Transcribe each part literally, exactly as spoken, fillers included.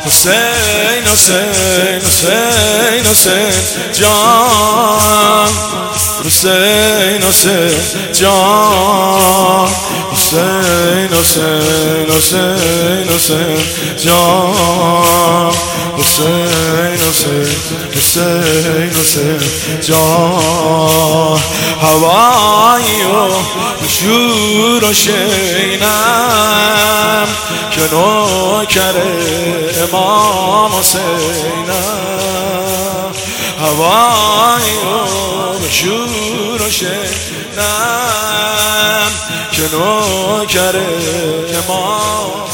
حسین حسین حسین حسین جان حسین حسین جان حسین حسین حسین حسین جان حسین حسین حسین حسین جان هوایی و شور و شینم که نوکر امام حسینم هوایی و شور و شینم که نوکر امام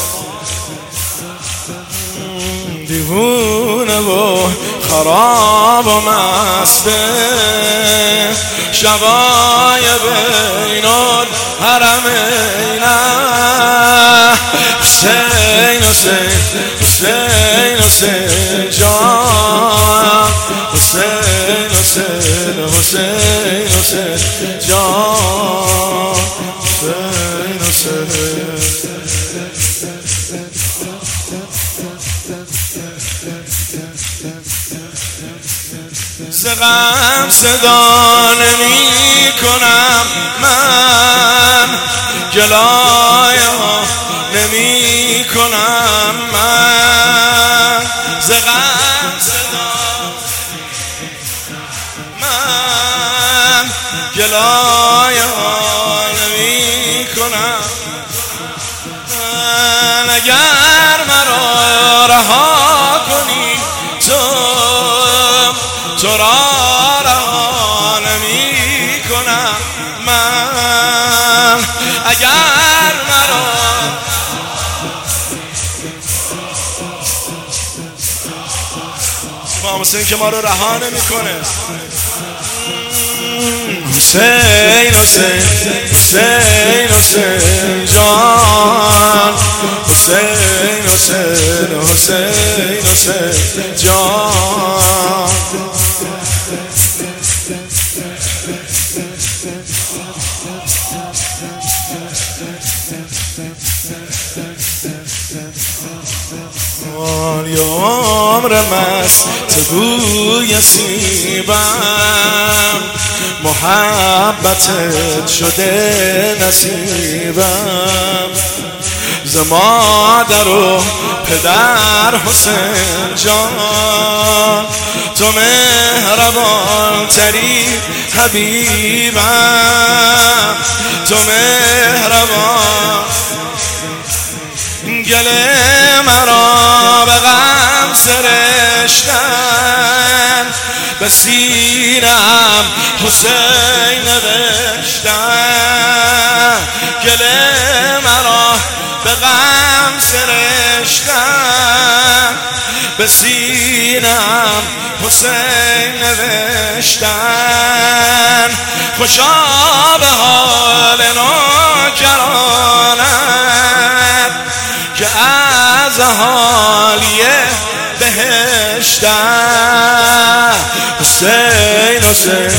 دیوونه و خراب و مسته شبای بین الحرمین حسین حسین حسین حسین جان حسین حسین حسین حسین جان حسین حسین ز غم صدا نمی کنم من گلایه ها نمی کنم من ز غم صدا من گلایه ها نمی کنم من اگر مرا رها کنی تو تو را رها نمی کنم من اگر مرا امام حسین که ما رو رها نمی کنه حسین حسین حسین حسین جان حسین حسین حسین حسین جان یا عمر مست بوی سیبم محبتت شده نصیبم ز مادر و پدر حسین جان تو مهربان تری حبیبم تو مهربان گل مرا به غم سرشتن به سینم حسین نوشتن گل مرا به غم سرشتن به سینم حسین نوشتن خوشا به حال نوکرانت که از اهالی بهشتن حسین حسین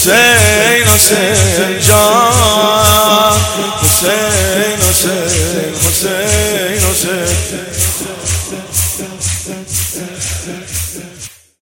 حسین حسین جان حسین حسین